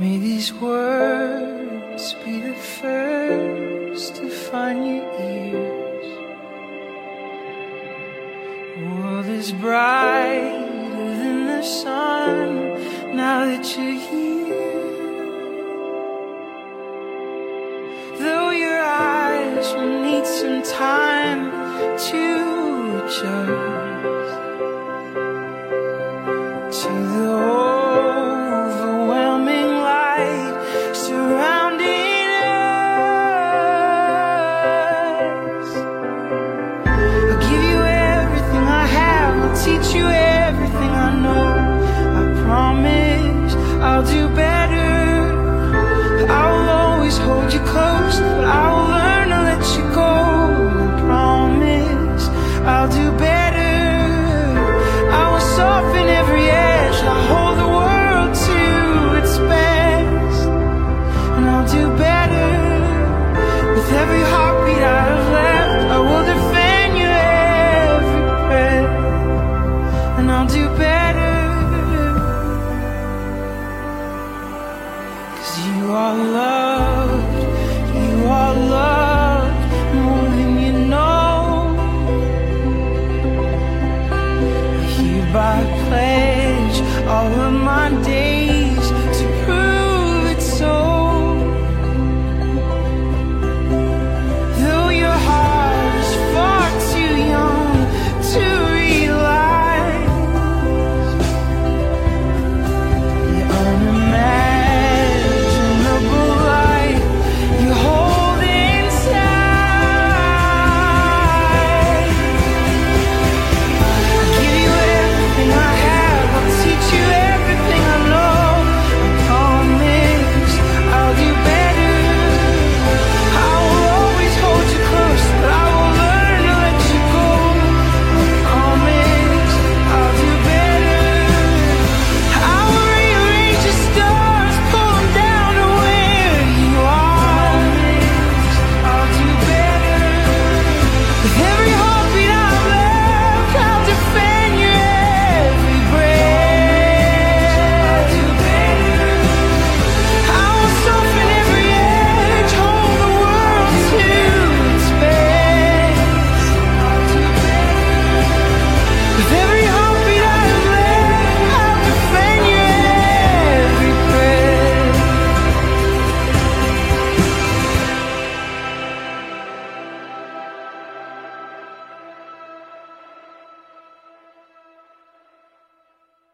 May these words be the first to find your ears. The world is brighter than the sun now that you're here. Though your eyes will need some time to adjust to the overwhelming light surrounding us. I'll give you everything I have, I'll teach you everything I know. I promise I'll do better. I'll always hold you close, but I'll learn to let you go. I promise I'll do better. I will soften every edge, I'll hold the world to its best. And I'll do better. With every heartbeat I've left, I will defend you every breath. And I'll do better. 'Cause you are loved, you are loved more than you know. I hereby